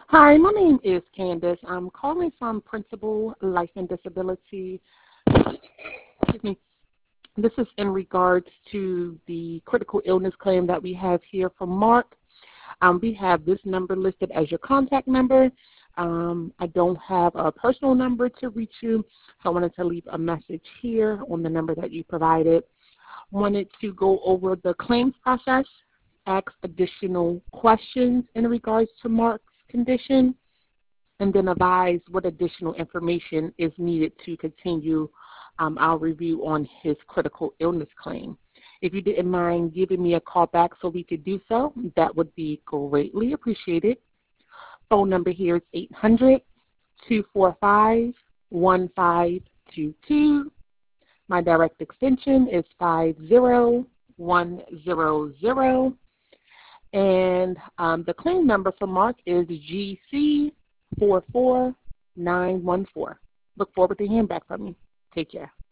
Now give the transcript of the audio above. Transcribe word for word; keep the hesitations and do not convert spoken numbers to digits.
Hi, my name is Candace. I'm calling from Principal Life and Disability. Excuse me. This is in regards to the critical illness claim that we have here from Mark. Um, we have this number listed as your contact number. Um, I don't have a personal number to reach you, so I wanted to leave a message here on the number that you provided. Wanted to go over the claims process, ask additional questions in regards to Mark's condition, and then advise what additional information is needed to continue um, our review on his critical illness claim. If you didn't mind giving me a call back so we could do so, that would be greatly appreciated. Phone number here is eight hundred, two four five, one five two two. My direct extension is five zero one zero zero. And um, the claim number for Mark is G C four four nine one four. Look forward to hearing back from you. Take care.